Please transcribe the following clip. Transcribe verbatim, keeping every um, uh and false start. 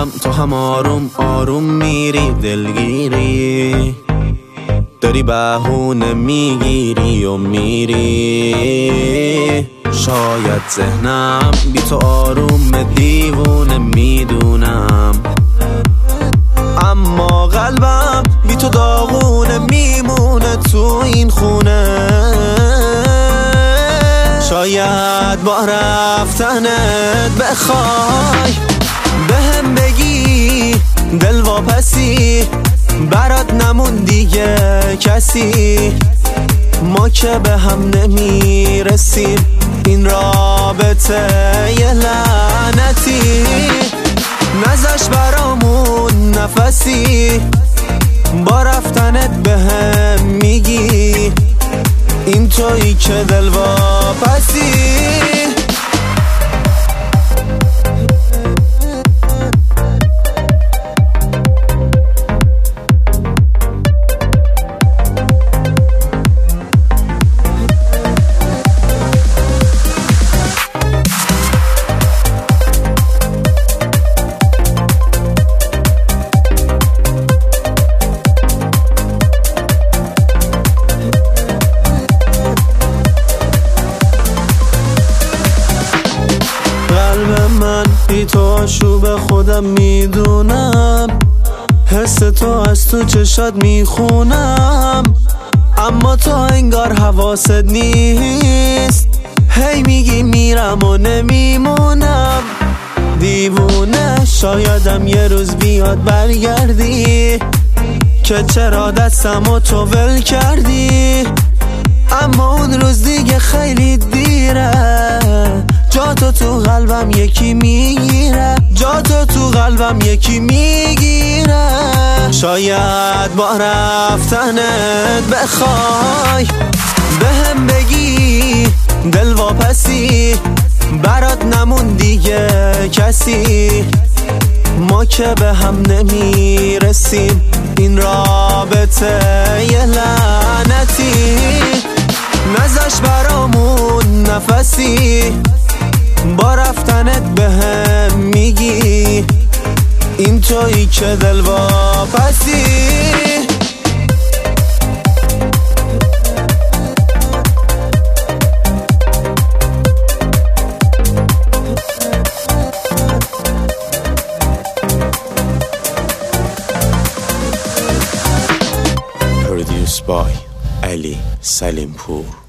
میرم تو هم آروم آروم میری دلگیری، داری بهونه میگیری و میری. شاید ذهنم بی تو آروم دیوونه میدونم، اما قلبم بی تو داغونه میمونه تو این خونه. شاید با رفتنت بخوای بهم بگی دل واپسی، برات نمون دیگه کسی، ما که به هم نمیرسیم، این رابطه یه لعنتی. نذاش برامون نفسی، با رفتنت بهم میگی این تویی که دل واپسی. من بی تو آشوب خودم میدونم، حس تو از تو چشات میخونم، اما تو انگار حواست نیست، هی میگی میرم و نمیمونم. دیوونه شایدم یه روز بیاد برگردی، که چرا دستمو تو ول کردی، اما اون روز دیگه خیلی دیره، جاتو تو قلبم یکی میگیره، جاتو تو قلبم یکی میگیره. شاید با رفتنت بخوای بهم بگی دل واپسی، برات نمون دیگه کسی، ما که به هم نمیرسیم، این رابطه یه لعنتی. نذاش برامون نفسی، با رفتنت بهم میگی این تویی که دل واپسی. Produced by Ali Salimpour.